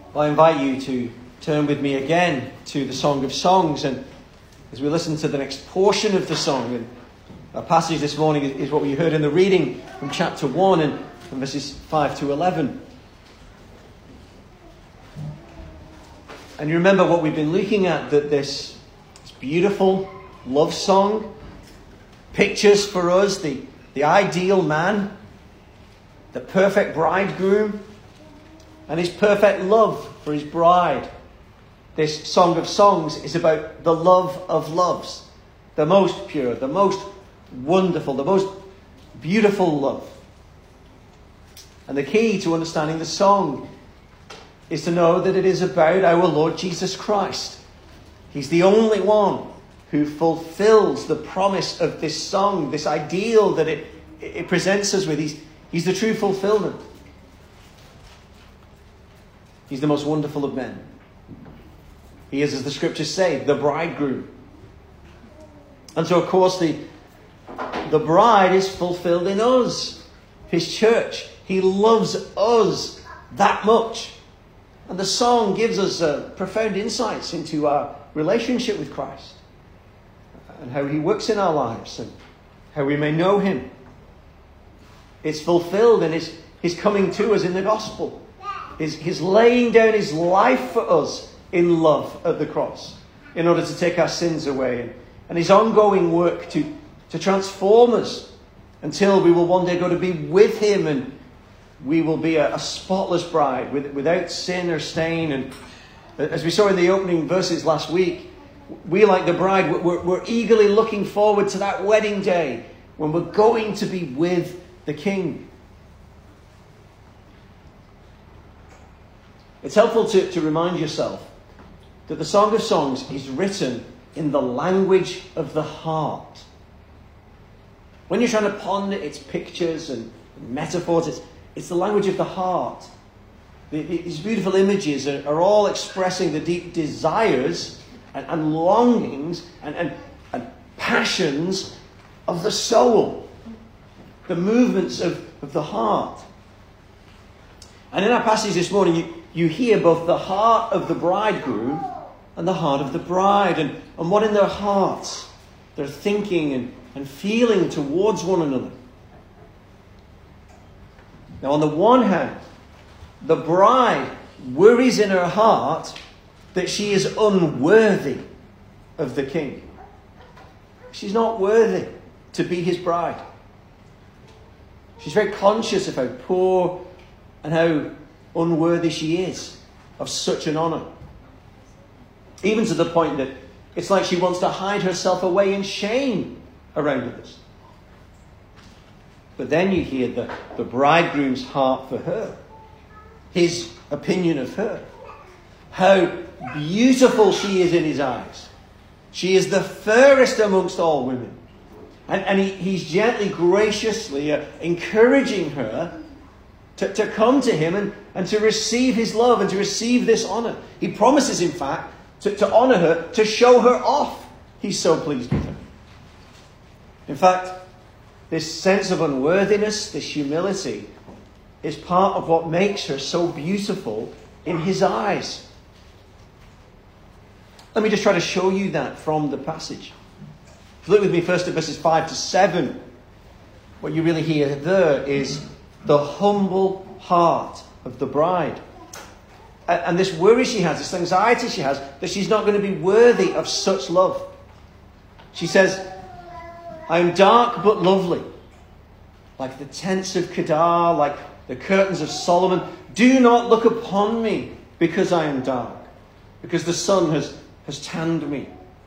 Well, I invite you to turn with me again to the Song of Songs, and as we listen to the next portion of the song, and our passage this morning is what we heard in the reading from chapter 1 and from verses 5 to 11. And you remember what we've been looking at, that this beautiful love song pictures for us the ideal man, the perfect bridegroom, and his perfect love for his bride. This Song of Songs is about the love of loves, the most pure, the most wonderful, the most beautiful love. And the key to understanding the song is to know that it is about our Lord Jesus Christ. He's the only one who fulfills the promise of this song, this ideal that it presents us with. He's the true fulfillment. He's the most wonderful of men. He is, as the scriptures say, the bridegroom. And so, of course, the bride is fulfilled in us, his church. He loves us that much. And the song gives us profound insights into our relationship with Christ and how he works in our lives and how we may know him. It's fulfilled in his coming to us in the gospel. His laying down his life for us in love at the cross in order to take our sins away. And his ongoing work to transform us until we will one day go to be with him, and we will be a spotless bride without sin or stain. And as we saw in the opening verses last week, we, like the bride, we're eagerly looking forward to that wedding day when we're going to be with the King. It's helpful to remind yourself that the Song of Songs is written in the language of the heart. When you're trying to ponder its pictures and metaphors, it's the language of the heart. These beautiful images are all expressing the deep desires and longings and passions of the soul, the movements of the heart. And in our passage this morning, you hear both the heart of the bridegroom and the heart of the bride, and what in their hearts they're thinking and feeling towards one another. Now, on the one hand, the bride worries in her heart that she is unworthy of the King. She's not worthy to be his bride. She's very conscious of how poor and how unworthy she is of such an honour. Even to the point that it's like she wants to hide herself away in shame around others. But then you hear the bridegroom's heart for her, his opinion of her, how beautiful she is in his eyes. She is the fairest amongst all women. And he's gently, graciously encouraging her to come to him and to receive his love and to receive this honour. He promises, in fact, to honour her, to show her off. He's so pleased with her. In fact, this sense of unworthiness, this humility, is part of what makes her so beautiful in his eyes. Let me just try to show you that from the passage. Look with me first at verses 5 to 7. What you really hear there is the humble heart of the bride. And this worry she has, this anxiety she has, that she's not going to be worthy of such love. She says, I am dark but lovely, like the tents of Kedar, like the curtains of Solomon. Do not look upon me because I am dark, because the sun has tanned me.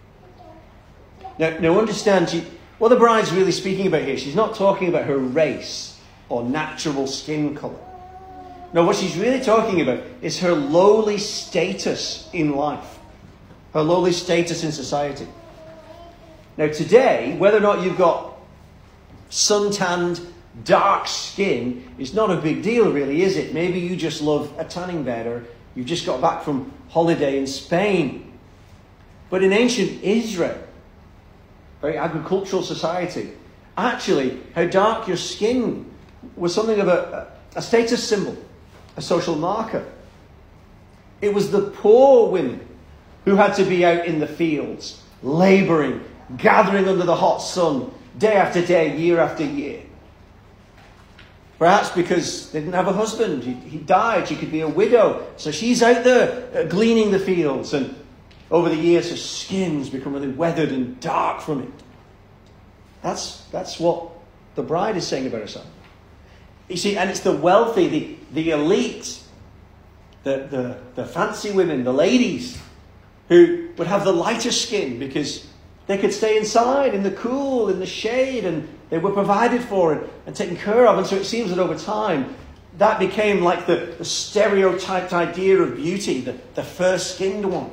Now understand, what the bride's really speaking about here, she's not talking about her race or natural skin colour. No, what she's really talking about is her lowly status in life, her lowly status in society. Now today, whether or not you've got sun-tanned, dark skin is not a big deal really, is it? Maybe you just love a tanning bed, or you've just got back from holiday in Spain. But in ancient Israel, very agricultural society, actually, how dark your skin was something of a status symbol, a social marker. It was the poor women who had to be out in the fields, labouring, gathering under the hot sun, day after day, year after year. Perhaps because they didn't have a husband. He died. She could be a widow. So she's out there gleaning the fields. And over the years, her skin's become really weathered and dark from it. That's what the bride is saying about herself. You see, and it's the wealthy, the elite, the fancy women, the ladies, who would have the lighter skin because they could stay inside in the cool, in the shade, and they were provided for and taken care of. And so it seems that over time, that became like the stereotyped idea of beauty, the fair-skinned one.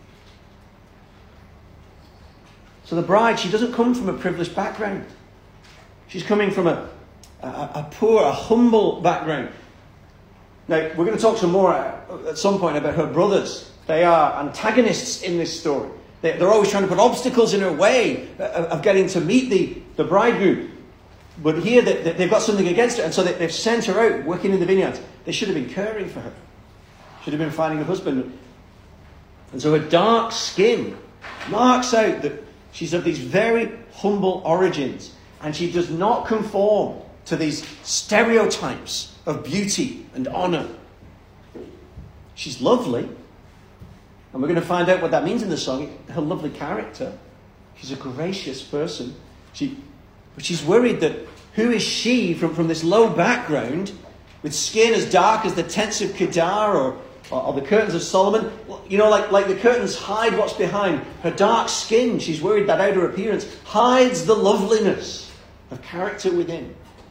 So the bride, she doesn't come from a privileged background. She's coming from a poor, a humble background. Now, we're going to talk some more at some point about her brothers. They are antagonists in this story. They're always trying to put obstacles in her way of getting to meet the bridegroom. But here they've got something against her, and so they've sent her out working in the vineyards. They should have been caring for her. Should have been finding a husband. And so her dark skin marks out that she's of these very humble origins, and she does not conform to these stereotypes of beauty and honour. She's lovely. And we're going to find out what that means in the song. Her lovely character. She's a gracious person. But she's worried that who is she from this low background with skin as dark as the tents of Kedar or the curtains of Solomon? You know, like the curtains hide what's behind. Her dark skin, she's worried that outer appearance hides the loveliness of character within.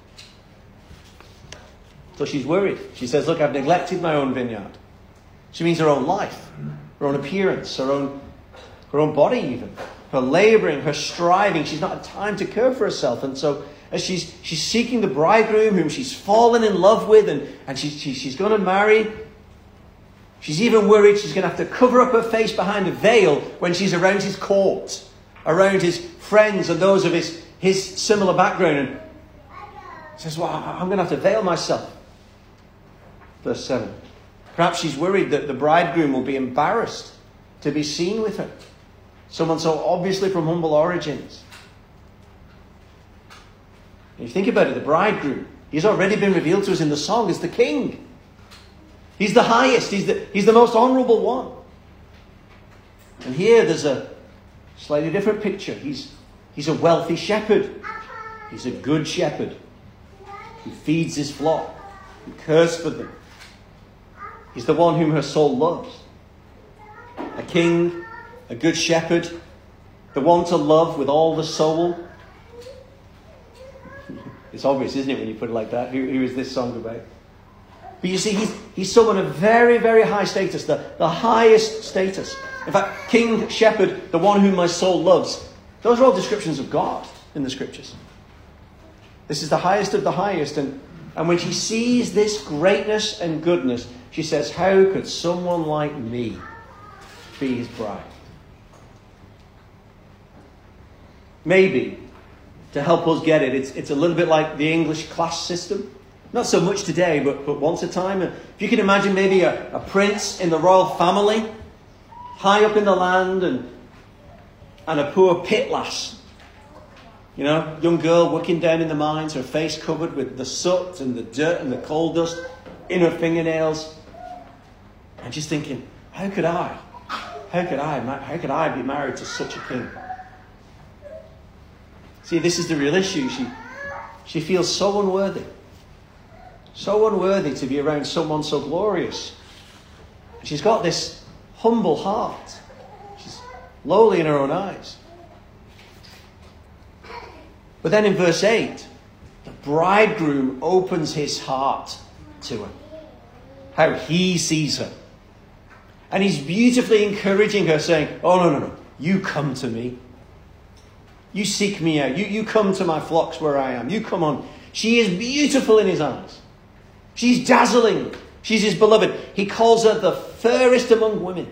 So she's worried. She says, look, I've neglected my own vineyard. She means her own life, her own appearance, her own body even. Her labouring, her striving. She's not had time to care for herself. And so as she's seeking the bridegroom whom she's fallen in love with and she's going to marry, she's even worried she's going to have to cover up her face behind a veil when she's around his court, around his friends and those of his similar background. And says, well, I'm going to have to veil myself. Verse 7. Perhaps she's worried that the bridegroom will be embarrassed to be seen with her. Someone so obviously from humble origins. And you think about it, the bridegroom, he's already been revealed to us in the song as the king. He's the highest. He's the most honourable one. And here there's a slightly different picture. He's a wealthy shepherd. He's a good shepherd. He feeds his flock. He cares for them. He's the one whom her soul loves. A king, a good shepherd, the one to love with all the soul. It's obvious, isn't it, when you put it like that? Who is this song about? But you see, he's someone of very, very high status, the highest status. In fact, king, shepherd, the one whom my soul loves. Those are all descriptions of God in the scriptures. This is the highest of the highest. And when she sees this greatness and goodness, she says, how could someone like me be his bride? Maybe, to help us get it, it's a little bit like the English class system. Not so much today, but once a time. If you can imagine maybe a prince in the royal family, high up in the land, and a poor pit lass. You know, young girl working down in the mines, her face covered with the soot and the dirt and the coal dust in her fingernails. And she's thinking, how could I be married to such a king? See, this is the real issue. She feels so unworthy. So unworthy to be around someone so glorious. She's got this humble heart. She's lowly in her own eyes. But then in verse 8, the bridegroom opens his heart to her. How he sees her. And he's beautifully encouraging her, saying, oh, no. You come to me. You seek me out. You come to my flocks where I am. You come on. She is beautiful in his eyes. She's dazzling. She's his beloved. He calls her the fairest among women.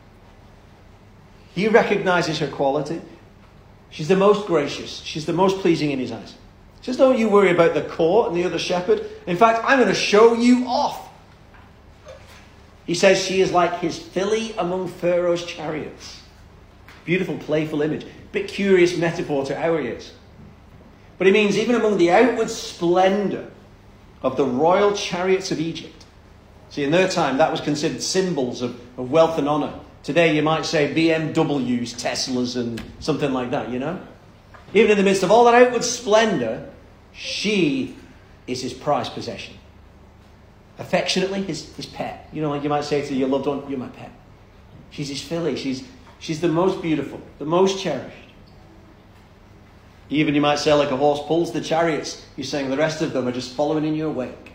He recognizes her quality. She's the most gracious. She's the most pleasing in his eyes. He says, don't you worry about the court and the other shepherd. In fact, I'm going to show you off. He says she is like his filly among Pharaoh's chariots. Beautiful, playful image. Bit curious metaphor to our ears. But it means even among the outward splendour of the royal chariots of Egypt. See, in their time, that was considered symbols of wealth and honour. Today, you might say BMWs, Teslas, and something like that, you know? Even in the midst of all that outward splendour, she is his prized possession. Affectionately, his pet. You know, like you might say to your loved one, you're my pet. She's his filly. She's the most beautiful, the most cherished. Even you might say, like a horse pulls the chariots, you're saying the rest of them are just following in your wake.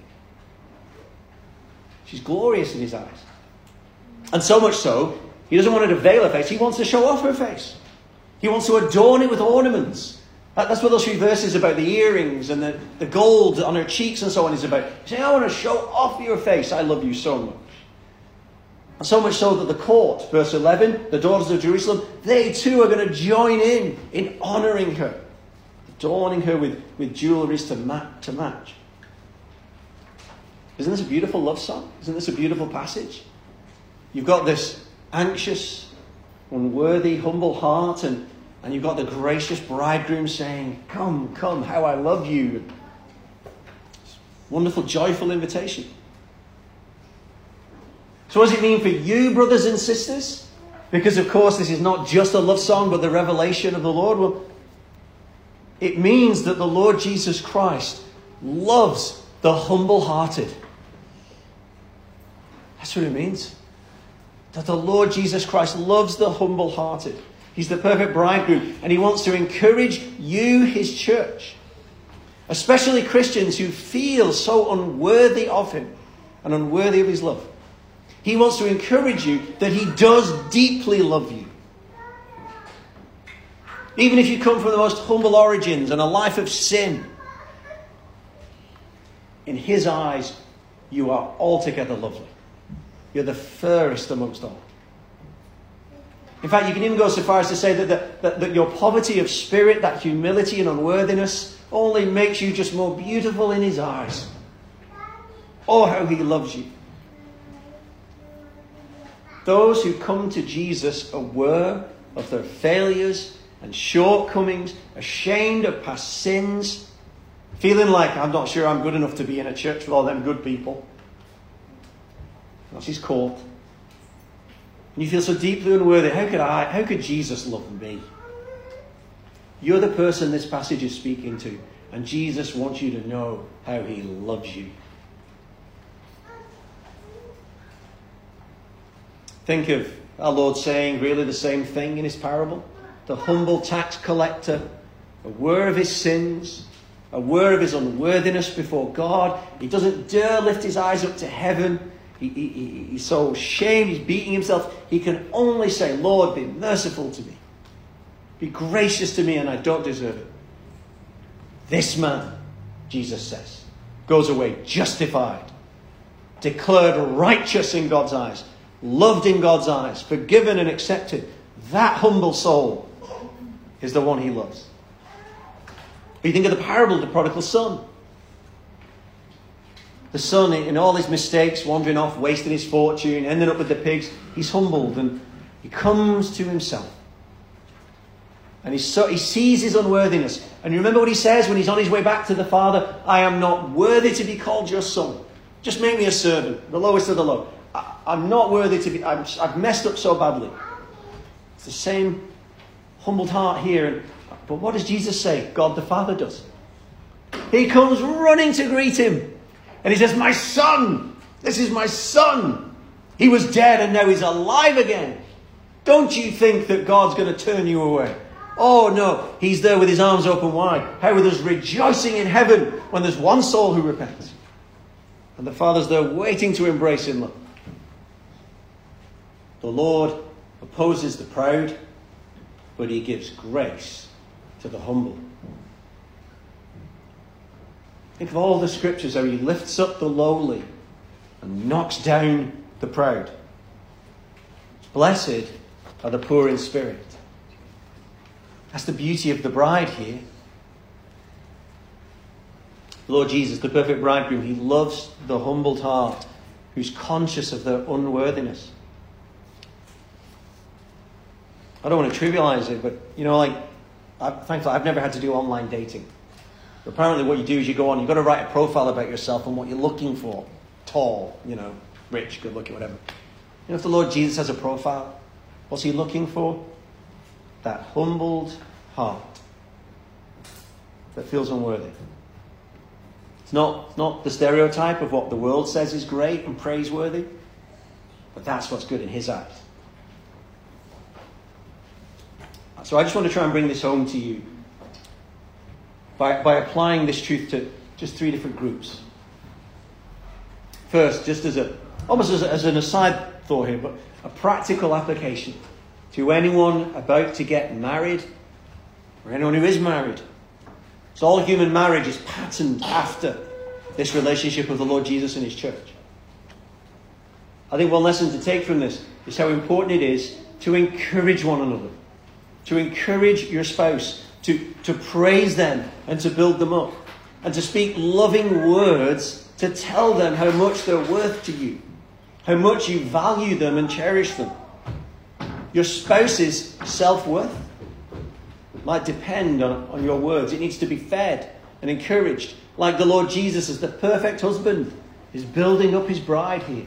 She's glorious in his eyes. And so much so, he doesn't want her to veil her face. He wants to show off her face. He wants to adorn it with ornaments. That's what those few verses about the earrings and the gold on her cheeks and so on is about. He's saying, I want to show off your face. I love you so much. And so much so that the court, verse 11, the daughters of Jerusalem, they too are going to join in honouring her, adorning her with jewelleries to match. Isn't this a beautiful love song? Isn't this a beautiful passage? You've got this anxious, unworthy, humble heart, and you've got the gracious bridegroom saying, come, come, how I love you. Wonderful, joyful invitation. So what does it mean for you, brothers and sisters? Because, of course, this is not just a love song, but the revelation of the Lord. Well, it means that the Lord Jesus Christ loves the humble-hearted. That's what it means. That the Lord Jesus Christ loves the humble-hearted. He's the perfect bridegroom, and he wants to encourage you, his church, especially Christians who feel so unworthy of him and unworthy of his love. He wants to encourage you that he does deeply love you. Even if you come from the most humble origins and a life of sin, in his eyes, you are altogether lovely. You're the fairest amongst all. In fact, you can even go so far as to say that your poverty of spirit, that humility and unworthiness, only makes you just more beautiful in his eyes. Oh, how he loves you. Those who come to Jesus aware of their failures and shortcomings, ashamed of past sins, feeling like, I'm not sure I'm good enough to be in a church with all them good people. That's his court. And you feel so deeply unworthy. How could Jesus love me? You're the person this passage is speaking to. And Jesus wants you to know how he loves you. Think of our Lord saying really the same thing in his parable. The humble tax collector, aware of his sins, aware of his unworthiness before God. He doesn't dare lift his eyes up to heaven. He's so ashamed, he's beating himself. He can only say, Lord, be merciful to me. Be gracious to me, and I don't deserve it. This man, Jesus says, goes away justified, declared righteous in God's eyes, loved in God's eyes, forgiven and accepted. That humble soul is the one he loves. But you think of the parable of the prodigal son. The son, in all his mistakes, wandering off, wasting his fortune, ending up with the pigs, he's humbled and he comes to himself. And he sees his unworthiness. And you remember what he says when he's on his way back to the Father? I am not worthy to be called your son. Just make me a servant, the lowest of the low. I'm not worthy to be, I've messed up so badly. It's the same humbled heart here. But what does Jesus say? God the Father does. He comes running to greet him. And he says, my son, this is my son. He was dead and now he's alive again. Don't you think that God's going to turn you away? Oh no, he's there with his arms open wide. How there's rejoicing in heaven when there's one soul who repents. And the Father's there waiting to embrace him. Look. The Lord opposes the proud, but he gives grace to the humble. Think of all the scriptures, how he lifts up the lowly and knocks down the proud. Blessed are the poor in spirit. That's the beauty of the bride here. The Lord Jesus, the perfect bridegroom, he loves the humbled heart who's conscious of their unworthiness. I don't want to trivialize it, but, thankfully I've never had to do online dating. Apparently what you do is you go on, you've got to write a profile about yourself and what you're looking for. Tall, rich, good looking, whatever. If the Lord Jesus has a profile, what's he looking for? That humbled heart that feels unworthy. It's not the stereotype of what the world says is great and praiseworthy, but that's what's good in his eyes. So I just want to try and bring this home to you by applying this truth to just 3 different groups. First, just as an aside thought here, but a practical application to anyone about to get married or anyone who is married. So all human marriage is patterned after this relationship of the Lord Jesus and his church. I think one lesson to take from this is how important it is to encourage one another, to encourage your spouse, to praise them and to build them up, and to speak loving words to tell them how much they're worth to you, how much you value them and cherish them. Your spouse's self-worth might depend on your words. It needs to be fed and encouraged, like the Lord Jesus as the perfect husband is building up his bride here.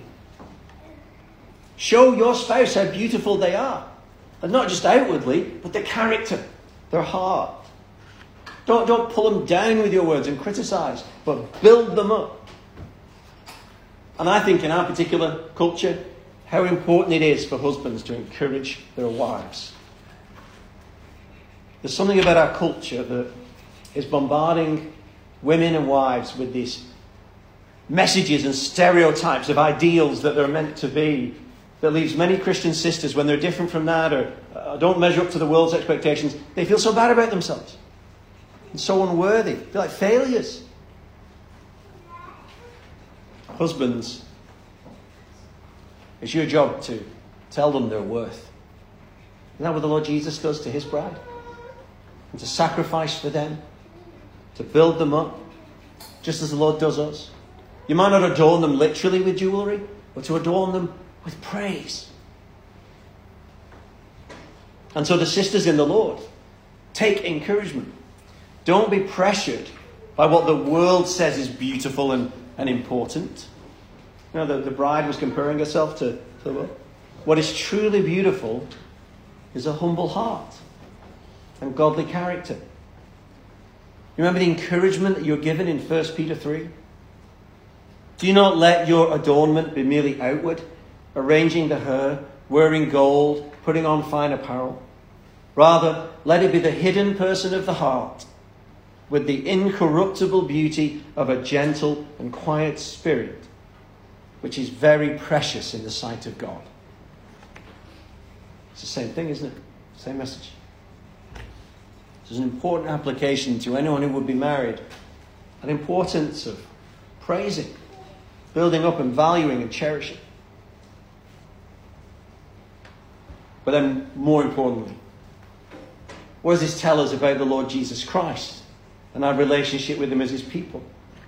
Show your spouse how beautiful they are, and not just outwardly, but their character, their heart. Don't pull them down with your words and criticize, but build them up. And I think in our particular culture, how important it is for husbands to encourage their wives. There's something about our culture that is bombarding women and wives with these messages and stereotypes of ideals that they're meant to be, that leaves many Christian sisters, when they're different from that or don't measure up to the world's expectations, they feel so bad about themselves and so unworthy. They're like failures. Husbands, it's your job to tell them their worth. Isn't that what the Lord Jesus does to his bride? And to sacrifice for them, to build them up, just as the Lord does us. You might not adorn them literally with jewelry, but to adorn them with praise. And so the sisters in the Lord, take encouragement. Don't be pressured by what the world says is beautiful and important. The bride was comparing herself to the world. What is truly beautiful is a humble heart and godly character. You remember the encouragement that you're given in 1 Peter 3? Do not let your adornment be merely outward, arranging the hair, wearing gold, putting on fine apparel. Rather, let it be the hidden person of the heart, with the incorruptible beauty of a gentle and quiet spirit, which is very precious in the sight of God. It's the same thing, isn't it? Same message. This is an important application to anyone who would be married. An importance of praising, building up and valuing and cherishing. But then, more importantly, what does this tell us about the Lord Jesus Christ and our relationship with him as his people?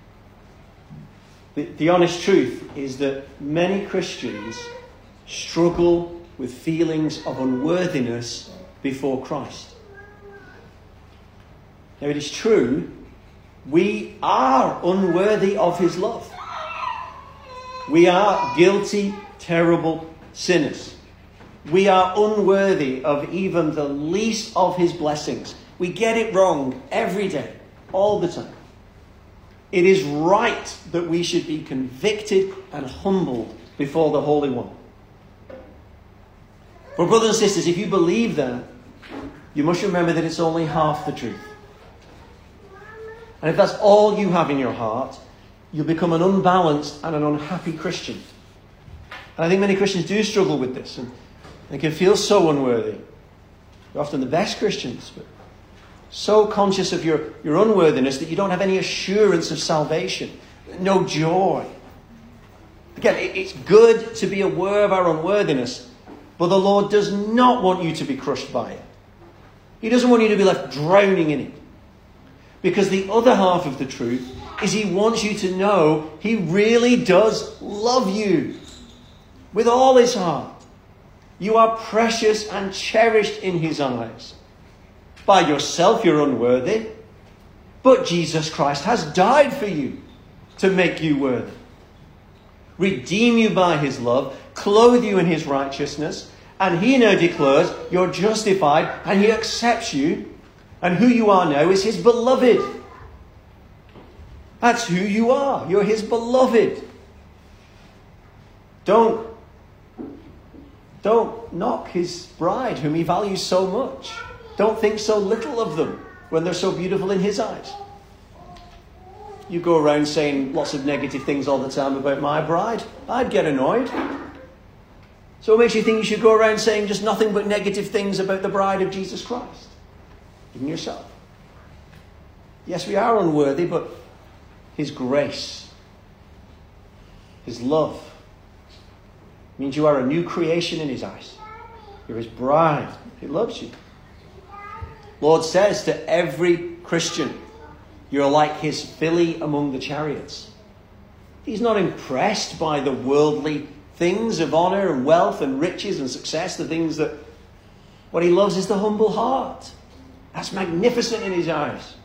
The honest truth is that many Christians struggle with feelings of unworthiness before Christ. Now, it is true, we are unworthy of his love. We are guilty, terrible sinners. We are unworthy of even the least of his blessings. We get it wrong every day, all the time. It is right that we should be convicted and humbled before the Holy One. But brothers and sisters, if you believe that, you must remember that it's only half the truth. And if that's all you have in your heart, you'll become an unbalanced and an unhappy Christian. And I think many Christians do struggle with this, and they can feel so unworthy. They're often the best Christians, but so conscious of your unworthiness that you don't have any assurance of salvation, no joy. Again, it's good to be aware of our unworthiness, but the Lord does not want you to be crushed by it. He doesn't want you to be left drowning in it. Because the other half of the truth is he wants you to know he really does love you with all his heart. You are precious and cherished in his eyes. By yourself you're unworthy, but Jesus Christ has died for you to make you worthy. Redeem you by his love, clothe you in his righteousness, and he now declares you're justified and he accepts you, and who you are now is his beloved. That's who you are. You're his beloved. Don't knock his bride whom he values so much. Don't think so little of them when they're so beautiful in his eyes. You go around saying lots of negative things all the time about my bride, I'd get annoyed. So what makes you think you should go around saying just nothing but negative things about the bride of Jesus Christ? Even yourself. Yes, we are unworthy, but his grace, his love, means you are a new creation in his eyes. You're his bride. He loves you. Lord says to every Christian, you're like his filly among the chariots. He's not impressed by the worldly things of honor and wealth and riches and success, the things that... What he loves is the humble heart. That's magnificent in his eyes.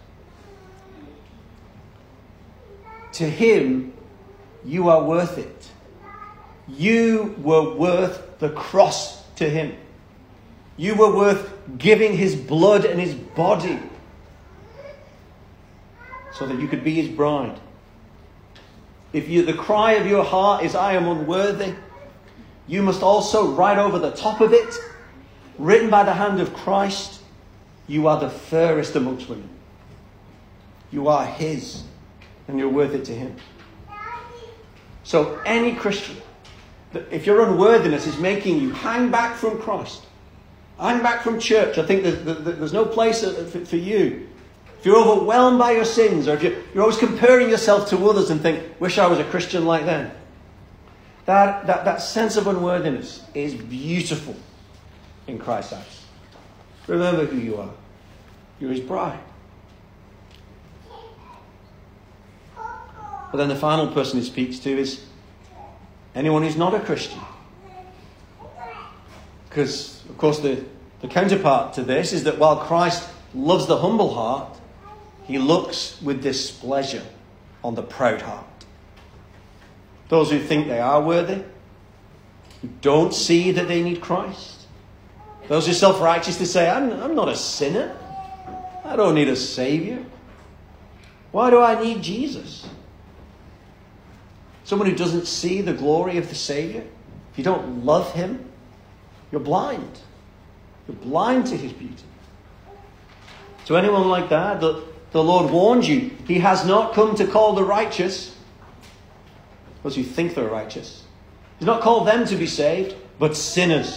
To him, you are worth it. You were worth the cross to him. You were worth giving his blood and his body so that you could be his bride. If the cry of your heart is, I am unworthy, you must also write over the top of it, written by the hand of Christ, you are the fairest amongst women. You are his, and you're worth it to him. So any Christian, if your unworthiness is making you hang back from Christ, hang back from church, I think there's no place for you. If you're overwhelmed by your sins, or if you're always comparing yourself to others and think, wish I was a Christian like them. That sense of unworthiness is beautiful in Christ's eyes. Remember who you are. You're his bride. But then the final person he speaks to is anyone who's not a Christian. Because, of course, the counterpart to this is that while Christ loves the humble heart, he looks with displeasure on the proud heart. Those who think they are worthy, who don't see that they need Christ. Those who are self-righteous to say, I'm not a sinner. I don't need a Saviour. Why do I need Jesus? Someone who doesn't see the glory of the Saviour. If you don't love him, you're blind. You're blind to his beauty. To anyone like that, the Lord warned you. He has not come to call the righteous, those who think they're righteous. He's not called them to be saved, but sinners.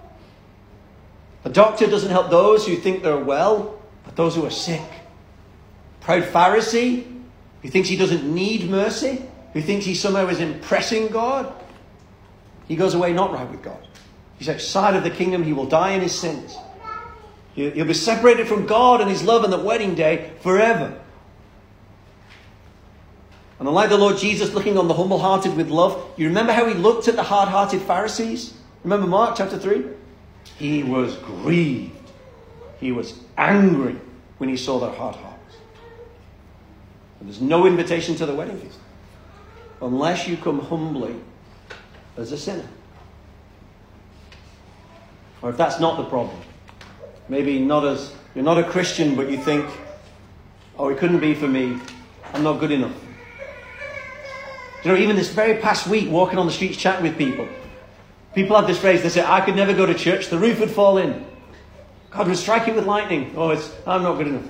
A doctor doesn't help those who think they're well, but those who are sick. Proud Pharisee, who thinks he doesn't need mercy, who thinks he somehow is impressing God, he goes away not right with God. He's outside of the kingdom. He will die in his sins. He'll be separated from God and his love on the wedding day forever. And unlike the Lord Jesus looking on the humble-hearted with love, you remember how he looked at the hard-hearted Pharisees? Remember Mark chapter 3? He was grieved. He was angry when he saw their hard hearts. And there's no invitation to the wedding feast unless you come humbly as a sinner. Or if that's not the problem, maybe you're not a Christian, but you think, oh, it couldn't be for me. I'm not good enough. You know, even this very past week, walking on the streets, chatting with people have this phrase. They say, I could never go to church. The roof would fall in. God would strike it with lightning. Oh, I'm not good enough.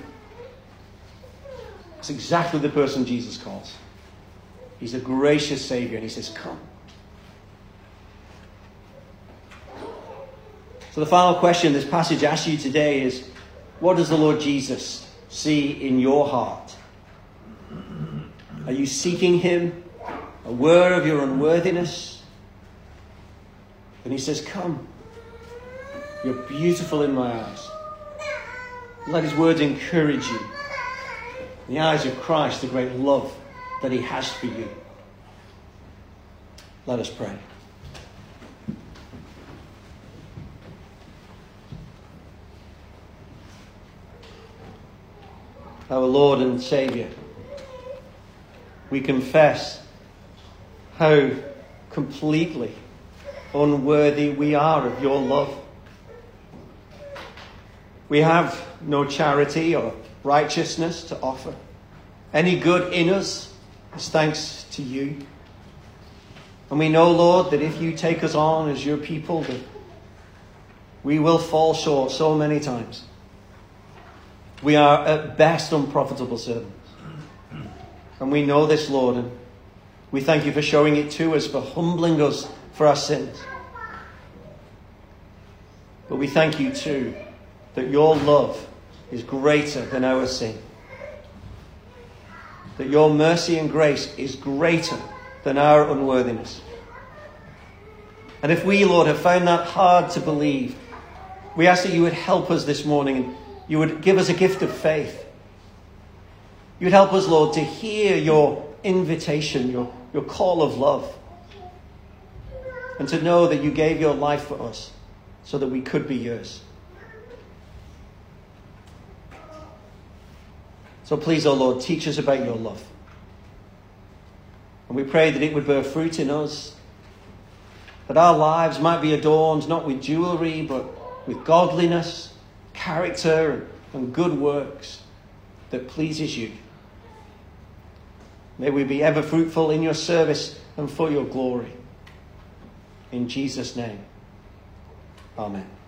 It's exactly the person Jesus calls. He's a gracious Saviour, and he says, come. So the final question this passage asks you today is, what does the Lord Jesus see in your heart? Are you seeking him, aware of your unworthiness? And he says, come. You're beautiful in my eyes. Let his words encourage you. In the eyes of Christ, the great love that he has for you. Let us pray. Our Lord and Saviour, we confess how completely unworthy we are of your love. We have no charity or righteousness to offer. Any good in us is thanks to you. And we know, Lord, that if you take us on as your people, that we will fall short so many times. We are at best unprofitable servants. And we know this, Lord, and we thank you for showing it to us, for humbling us for our sins. But we thank you too that your love is greater than our sin. That your mercy and grace is greater than our unworthiness. And if we, Lord, have found that hard to believe, we ask that you would help us this morning and you would give us a gift of faith. You would help us, Lord, to hear your invitation, your call of love. And to know that you gave your life for us so that we could be yours. So please, O Lord, teach us about your love. And we pray that it would bear fruit in us. That our lives might be adorned not with jewelry, but with godliness, character, and good works that pleases you. May we be ever fruitful in your service and for your glory. In Jesus' name, amen.